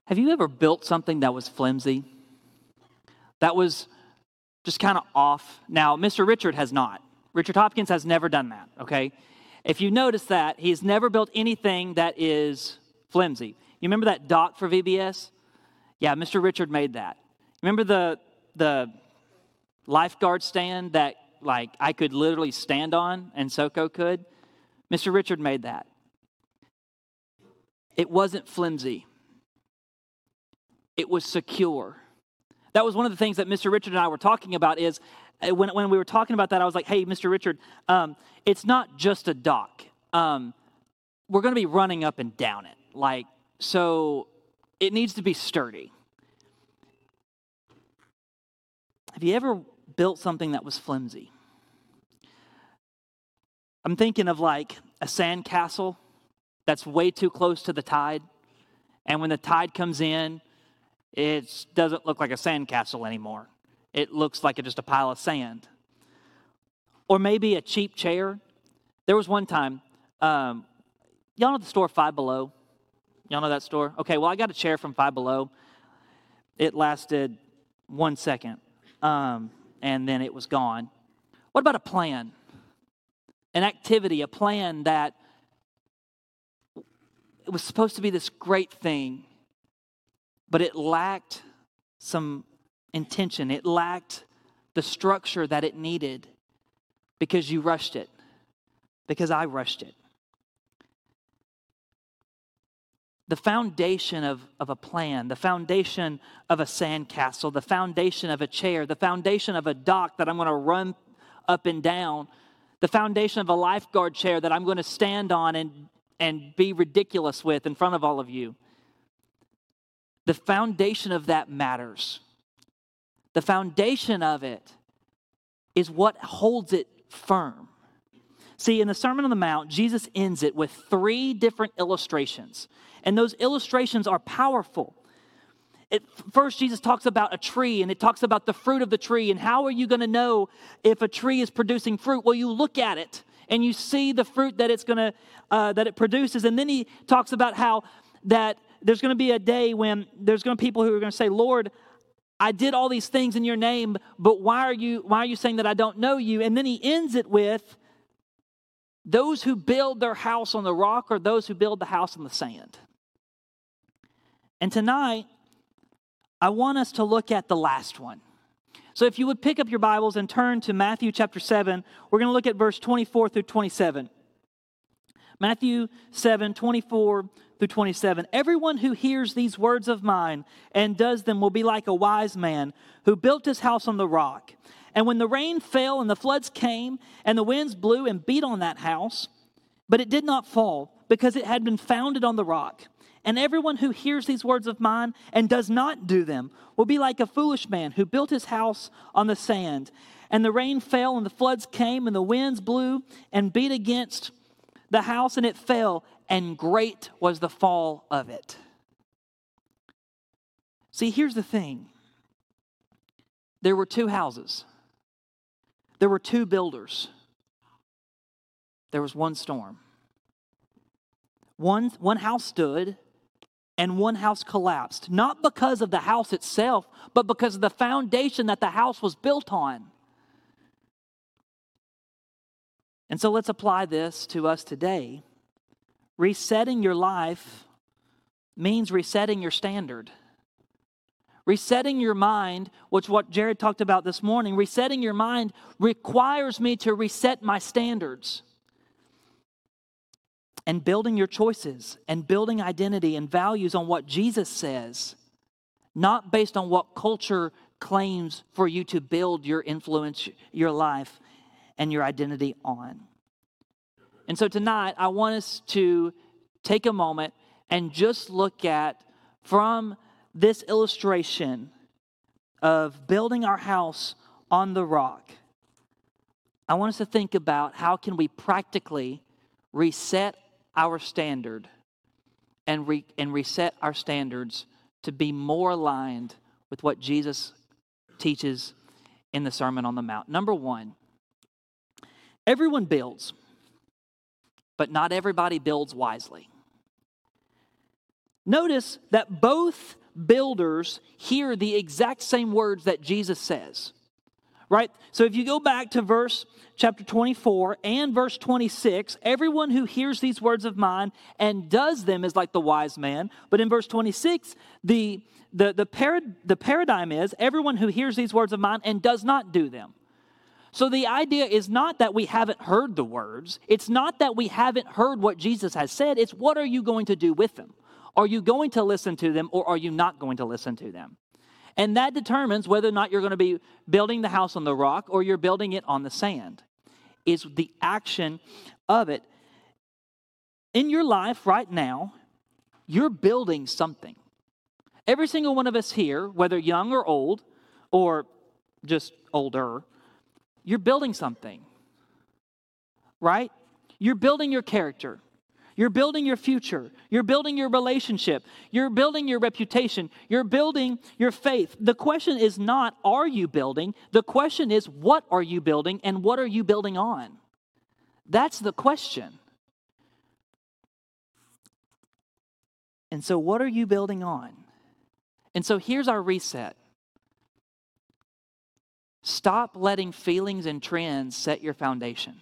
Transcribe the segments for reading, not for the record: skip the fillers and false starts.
Have you ever built something that was flimsy? That was just kind of off? Now, Mr. Richard has not. Richard Hopkins has never done that, okay? If you notice that, he's never built anything that is flimsy. You remember that dock for VBS? Yeah, Mr. Richard made that. Remember the lifeguard stand that like I could literally stand on and Soko could? Mr. Richard made that. It wasn't flimsy. It was secure. That was one of the things that Mr. Richard and I were talking about is when we were talking about that, I was like, hey, Mr. Richard, it's not just a dock. We're going to be running up and down it. So it needs to be sturdy. Have you ever built something that was flimsy? I'm thinking of like a sand castle that's way too close to the tide. And when the tide comes in, it doesn't look like a sand castle anymore. It looks like just a pile of sand. Or maybe a cheap chair. There was one time, y'all know the store Five Below? Y'all know that store? Okay, well, I got a chair from Five Below. It lasted 1 second, and then it was gone. What about a plan? An activity, a plan that it was supposed to be this great thing, but it lacked some intention. It lacked the structure that it needed because you rushed it, because I rushed it. The foundation of a plan, the foundation of a sandcastle, the foundation of a chair, the foundation of a dock that I'm going to run up and down, the foundation of a lifeguard chair that I'm going to stand on and be ridiculous with in front of all of you. The foundation of that matters. The foundation of it is what holds it firm. See, in the Sermon on the Mount, Jesus ends it with 3 different illustrations. And those illustrations are powerful. First, Jesus talks about a tree, and it talks about the fruit of the tree. And how are you going to know if a tree is producing fruit? Well, you look at it, and you see the fruit that that it produces. And then he talks about how that there's going to be a day when there's going to be people who are going to say, Lord, I did all these things in your name, but why are you saying that I don't know you? And then he ends it with, those who build their house on the rock or those who build the house on the sand. And tonight, I want us to look at the last one. So if you would pick up your Bibles and turn to Matthew chapter 7, we're going to look at verse 24 through 27. Matthew 7, 24 through 27. Everyone who hears these words of mine and does them will be like a wise man who built his house on the rock. And when the rain fell and the floods came and the winds blew and beat on that house, but it did not fall because it had been founded on the rock. And everyone who hears these words of mine and does not do them will be like a foolish man who built his house on the sand. And the rain fell and the floods came and the winds blew and beat against the house and it fell, and great was the fall of it. See, here's the thing. There were 2 houses. There were 2 builders. There was 1 storm. One house stood and 1 house collapsed. Not because of the house itself, but because of the foundation that the house was built on. And so let's apply this to us today. Resetting your life means resetting your standard. Resetting your mind, which is what Jared talked about this morning, resetting your mind requires me to reset my standards. And building your choices and building identity and values on what Jesus says, not based on what culture claims for you to build your influence, your life, and your identity on. And so tonight, I want us to take a moment and just look at, from this illustration of building our house on the rock, I want us to think about how can we practically reset our standard and reset our standards to be more aligned with what Jesus teaches in the Sermon on the Mount. Number 1, everyone builds, but not everybody builds wisely. Notice that both builders hear the exact same words that Jesus says, right? So if you go back to chapter 24 and verse 26, everyone who hears these words of mine and does them is like the wise man. But in verse 26, the paradigm is everyone who hears these words of mine and does not do them. So the idea is not that we haven't heard the words. It's not that we haven't heard what Jesus has said. It's what are you going to do with them? Are you going to listen to them or are you not going to listen to them? And that determines whether or not you're going to be building the house on the rock or you're building it on the sand. It's the action of it. In your life right now, you're building something. Every single one of us here, whether young or old or just older, you're building something, right? You're building your character. You're building your future. You're building your relationship. You're building your reputation. You're building your faith. The question is not, are you building? The question is, what are you building and what are you building on? That's the question. And so what are you building on? And so here's our reset. Stop letting feelings and trends set your foundation.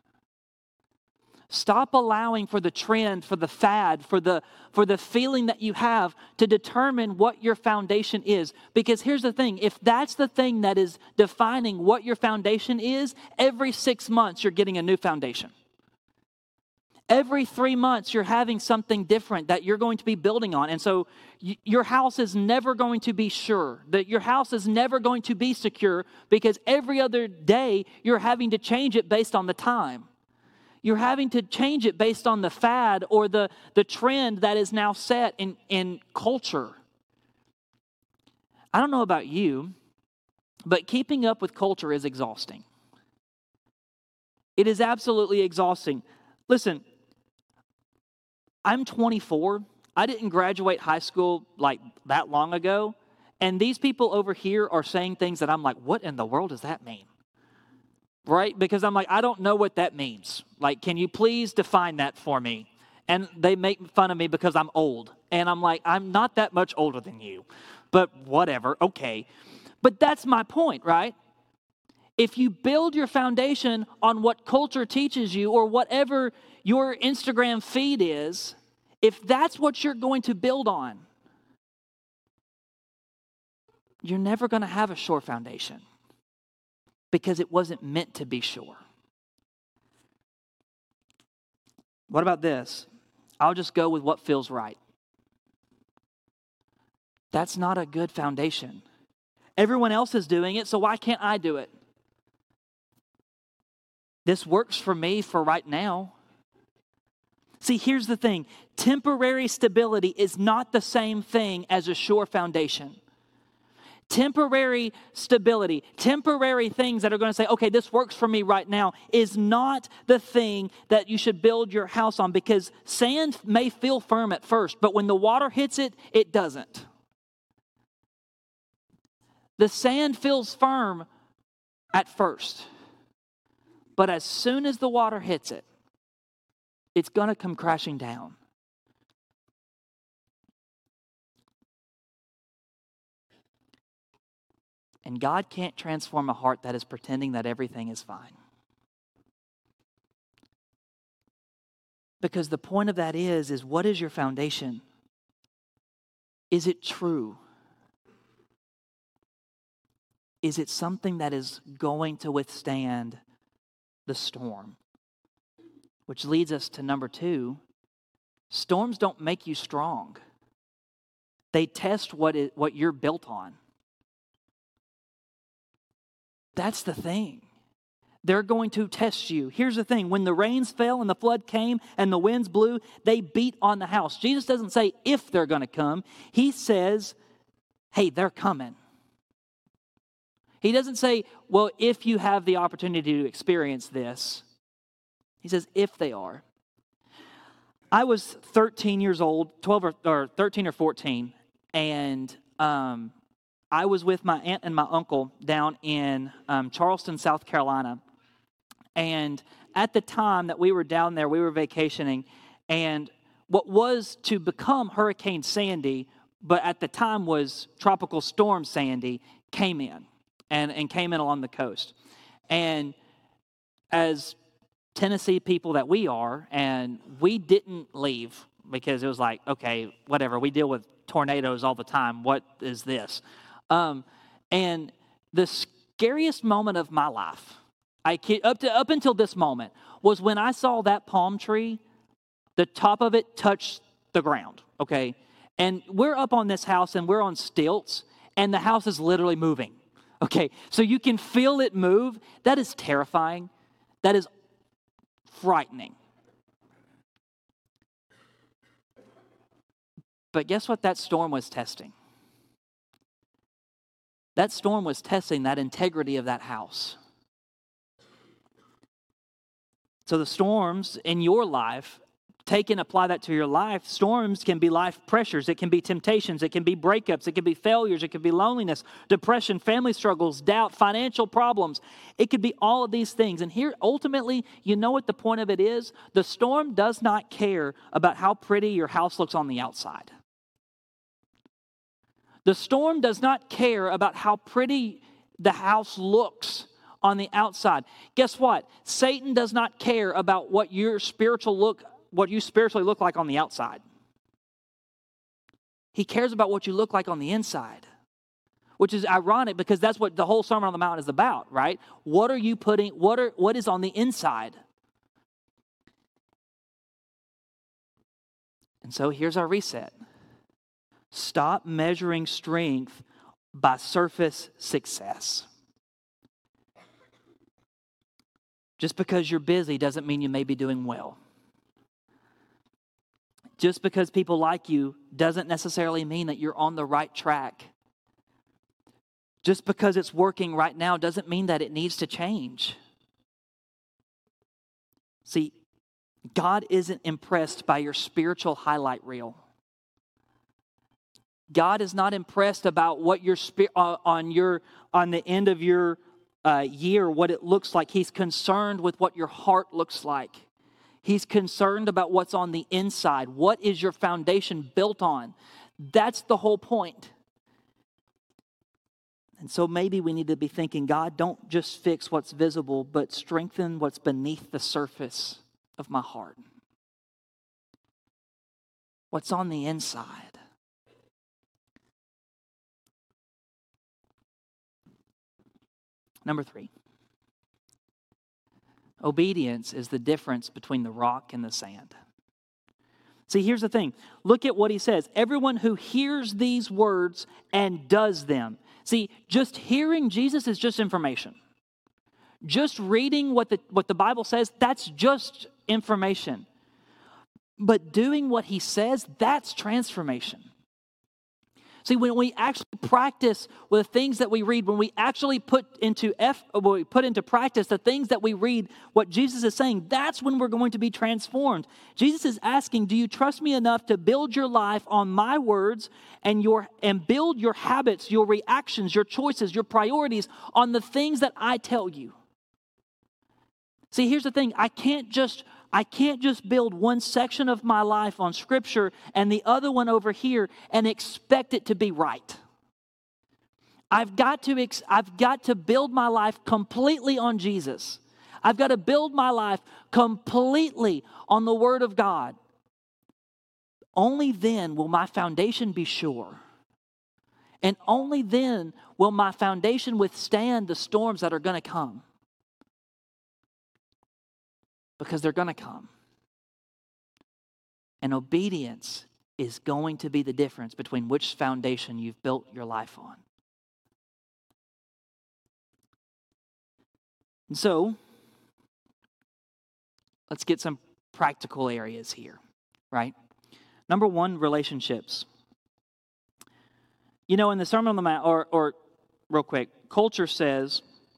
Stop allowing for the trend, for the fad, for the feeling that you have to determine what your foundation is. Because here's the thing, if that's the thing that is defining what your foundation is, every 6 months you're getting a new foundation. Every 3 months you're having something different that you're going to be building on. And so your house is never going to be sure. That your house is never going to be secure because every other day you're having to change it based on the time. You're having to change it based on the fad or the trend that is now set in culture. I don't know about you, but keeping up with culture is exhausting. It is absolutely exhausting. Listen, I'm 24. I didn't graduate high school like that long ago. And these people over here are saying things that I'm like, what in the world does that mean? Right? Because I'm like, I don't know what that means. Like, can you please define that for me? And they make fun of me because I'm old. And I'm like, I'm not that much older than you. But whatever, okay. But that's my point, right? If you build your foundation on what culture teaches you or whatever your Instagram feed is, if that's what you're going to build on, you're never going to have a sure foundation. Because it wasn't meant to be sure. What about this? I'll just go with what feels right. That's not a good foundation. Everyone else is doing it, so why can't I do it? This works for me for right now. See, here's the thing. Temporary stability is not the same thing as a sure foundation. Temporary stability, temporary things that are going to say, okay, this works for me right now, is not the thing that you should build your house on because sand may feel firm at first, but when the water hits it, it doesn't. The sand feels firm at first, but as soon as the water hits it, it's going to come crashing down. And God can't transform a heart that is pretending that everything is fine. Because the point of that is what is your foundation? Is it true? Is it something that is going to withstand the storm? Which leads us to number 2. Storms don't make you strong. They test what you're built on. That's the thing. They're going to test you. Here's the thing. When the rains fell and the flood came and the winds blew, they beat on the house. Jesus doesn't say if they're going to come. He says, hey, they're coming. He doesn't say, well, if you have the opportunity to experience this. He says, if they are. I was 13 years old, 12 or 13 or 14, and I was with my aunt and my uncle down in Charleston, South Carolina. And at the time that we were down there, we were vacationing, and what was to become Hurricane Sandy, but at the time was Tropical Storm Sandy, came in and came in along the coast. And as Tennessee people that we are, and we didn't leave because it was like, okay, whatever, we deal with tornadoes all the time. What is this? And the scariest moment of my life, up until this moment, was when I saw that palm tree, the top of it touched the ground, okay? And we're up on this house, and we're on stilts, and the house is literally moving, okay? So you can feel it move. That is terrifying. That is frightening. But guess what that storm was testing? That storm was testing that integrity of that house. So the storms in your life, take and apply that to your life. Storms can be life pressures. It can be temptations. It can be breakups. It can be failures. It can be loneliness, depression, family struggles, doubt, financial problems. It could be all of these things. And here, ultimately, you know what the point of it is? The storm does not care about how pretty your house looks on the outside. The storm does not care about how pretty the house looks on the outside. Guess what? Satan does not care about what you spiritually look like on the outside. He cares about what you look like on the inside, which is ironic because that's what the whole Sermon on the Mount is about, right? What is on the inside? And so here's our reset. Stop measuring strength by surface success. Just because you're busy doesn't mean you may be doing well. Just because people like you doesn't necessarily mean that you're on the right track. Just because it's working right now doesn't mean that it needs to change. See, God isn't impressed by your spiritual highlight reel. God is not impressed about what your on the end of your year, what it looks like. He's concerned with what your heart looks like. He's concerned about what's on the inside. What is your foundation built on? That's the whole point. And so maybe we need to be thinking, God, don't just fix what's visible, but strengthen what's beneath the surface of my heart. What's on the inside? Number 3, obedience is the difference between the rock and the sand. See, here's the thing. Look at what he says. Everyone who hears these words and does them. See, just hearing Jesus is just information. Just reading what the Bible says, that's just information. But doing what he says, that's transformation. See, when we actually practice with the things that we read, when we actually put into practice the things that we read, what Jesus is saying, that's when we're going to be transformed. Jesus is asking, do you trust me enough to build your life on my words and build your habits, your reactions, your choices, your priorities on the things that I tell you? See, here's the thing. I can't just build one section of my life on Scripture and the other one over here and expect it to be right. I've got to build my life completely on Jesus. I've got to build my life completely on the Word of God. Only then will my foundation be sure. And only then will my foundation withstand the storms that are going to come. Because they're going to come. And obedience is going to be the difference between which foundation you've built your life on. And so, let's get some practical areas here, right? Number 1, relationships. You know, in the Sermon on the Mount, or real quick, culture says,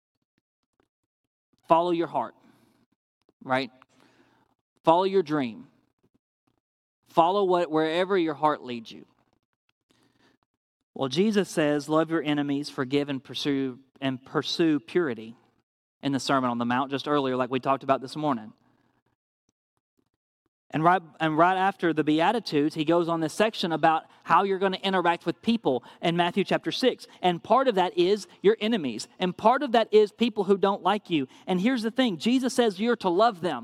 follow your heart. Right? Follow your dream. Follow wherever your heart leads you. Well, Jesus says, love your enemies, forgive and pursue purity in the Sermon on the Mount just earlier, like we talked about this morning. And right after the Beatitudes, he goes on this section about how you're going to interact with people in Matthew chapter 6. And part of that is your enemies. And part of that is people who don't like you. And here's the thing, Jesus says you're to love them.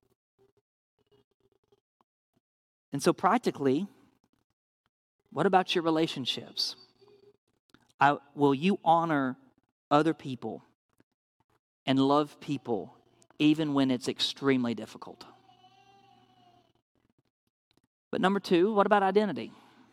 And so practically, what about your relationships? Will you honor other people and love people even when it's extremely difficult? But number two, what about identity?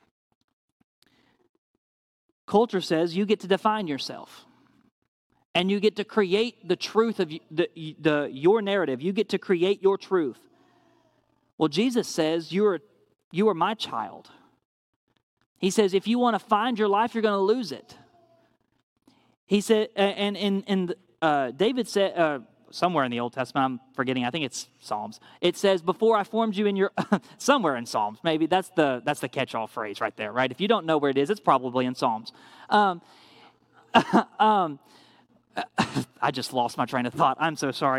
Culture says you get to define yourself. And you get to create the truth of your narrative. You get to create your truth. Well, Jesus says you are my child. He says if you want to find your life, you're going to lose it. He said, and David said, somewhere in the Old Testament, I'm forgetting, I think it's Psalms. It says, before I formed you in your, somewhere in Psalms, maybe that's the catch-all phrase right there, right? If you don't know where it is, it's probably in Psalms. I just lost my train of thought. I'm so sorry.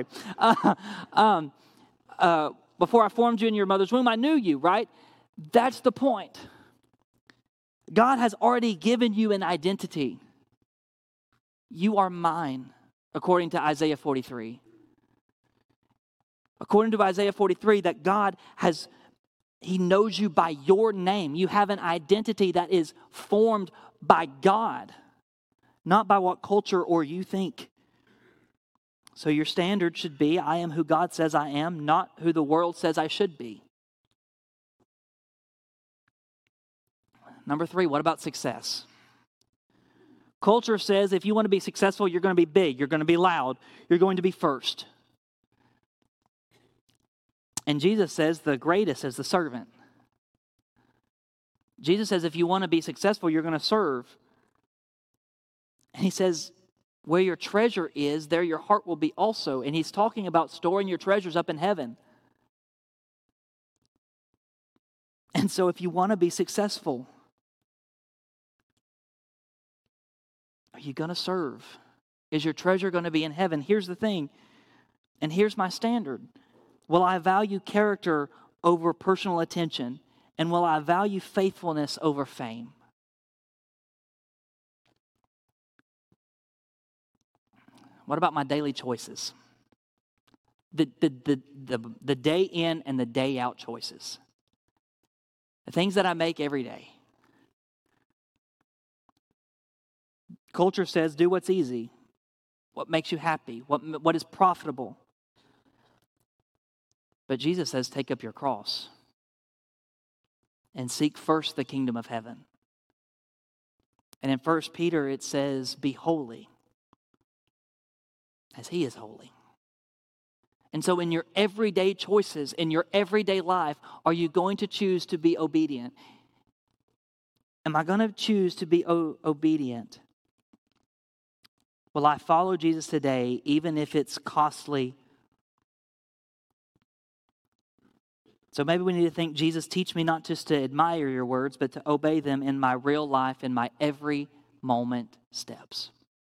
Before I formed you in your mother's womb, I knew you, right? That's the point. God has already given you an identity. You are mine, according to Isaiah 43. According to Isaiah 43, that God He knows you by your name. You have an identity that is formed by God, not by what culture or you think. So your standard should be, I am who God says I am, not who the world says I should be. Number three, what about success? Culture says if you want to be successful, you're going to be big, you're going to be loud, you're going to be first. And Jesus says the greatest is the servant. Jesus says if you want to be successful, you're going to serve. And he says, where your treasure is, there your heart will be also. And he's talking about storing your treasures up in heaven. And so if you want to be successful, are you going to serve? Is your treasure going to be in heaven? Here's the thing, and here's my standard. Will I value character over personal attention? And will I value faithfulness over fame? What about my daily choices? The day in and the day out choices. The things that I make every day. Culture says do what's easy, what makes you happy, what is profitable. But Jesus says take up your cross and seek first the kingdom of heaven. And in 1 Peter it says be holy as he is holy. And so in your everyday choices, in your everyday life, are you going to choose to be obedient? Am I going to choose to be obedient? Will I follow Jesus today, even if it's costly? So maybe we need to think, Jesus, teach me not just to admire your words, but to obey them in my real life, in my every moment steps.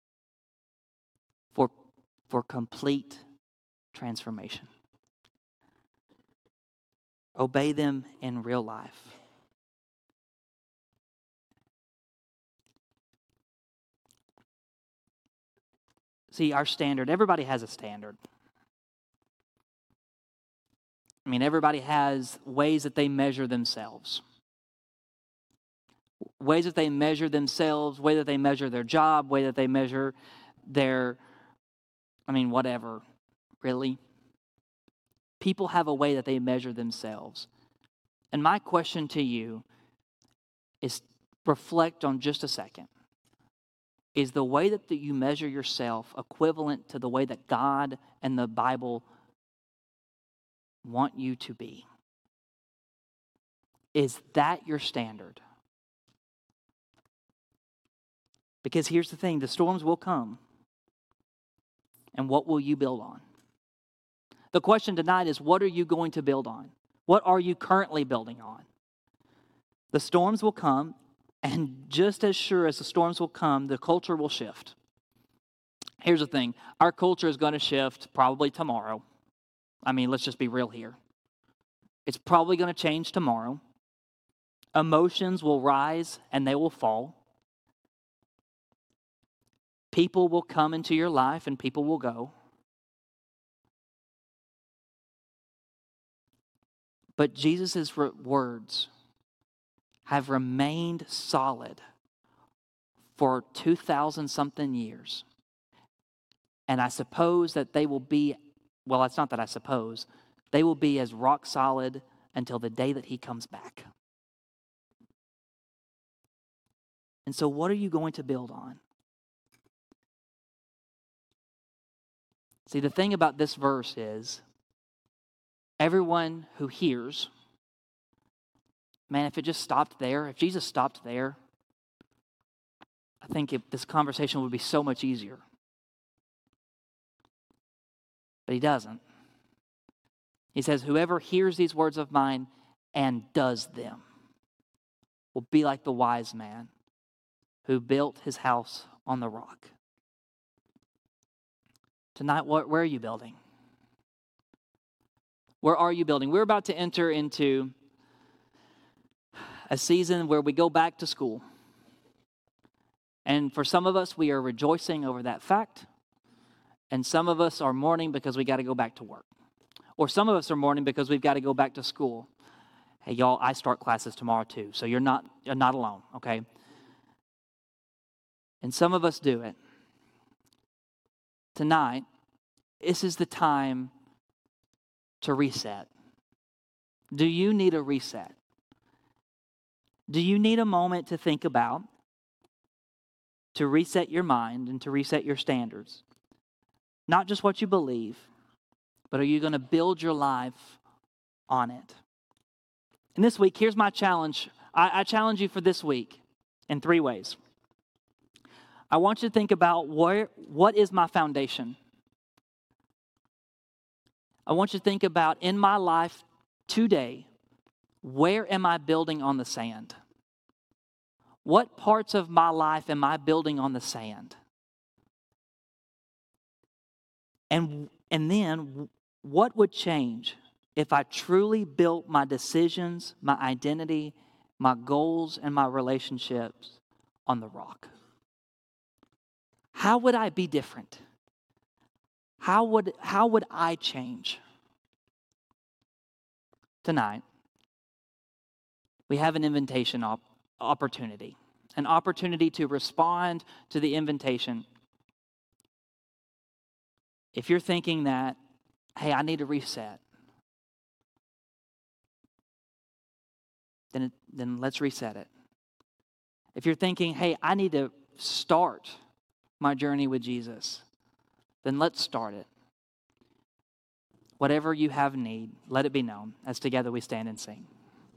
For complete transformation. Obey them in real life. See, our standard, everybody has a standard. I mean, everybody has ways that they measure themselves. Ways that they measure themselves, way that they measure their job, way that they measure their, whatever, really. People have a way that they measure themselves. And my question to you is reflect on just a second. Is the way that you measure yourself equivalent to the way that God and the Bible want you to be? Is that your standard? Because here's the thing, the storms will come. And what will you build on? The question tonight is, what are you going to build on? What are you currently building on? The storms will come, and just as sure as the storms will come, the culture will shift. Here's the thing, our culture is going to shift probably tomorrow. Let's just be real here. It's probably going to change tomorrow. Emotions will rise and they will fall. People will come into your life and people will go. But Jesus' words have remained solid for 2,000-something years. And I suppose that they will be, well, it's not that I suppose, they will be as rock solid until the day that he comes back. And so what are you going to build on? See, the thing about this verse is, everyone who hears, man, if it just stopped there, if Jesus stopped there, I think this conversation would be so much easier. But he doesn't. He says, whoever hears these words of mine and does them will be like the wise man who built his house on the rock. Tonight, where are you building? Where are you building? We're about to enter into a season where we go back to school. And for some of us, we are rejoicing over that fact. And some of us are mourning because we got to go back to work. Or some of us are mourning because we've got to go back to school. Hey, y'all, I start classes tomorrow too, so you're not alone, okay? And some of us do it. Tonight, this is the time to reset. Do you need a reset? Do you need a moment to think about, to reset your mind and to reset your standards? Not just what you believe, but are you going to build your life on it? And this week, here's my challenge. I challenge you for this week in 3 ways. I want you to think about what is my foundation? I want you to think about, in my life today, where am I building on the sand? What parts of my life am I building on the sand? And then, what would change if I truly built my decisions, my identity, my goals, and my relationships on the rock? How would I be different? How would I change? Tonight, we have an invitation opportunity, an opportunity to respond to the invitation. If you're thinking that, hey, I need to reset, then let's reset it. If you're thinking, hey, I need to start my journey with Jesus, then let's start it. Whatever you have need, let it be known as together we stand and sing.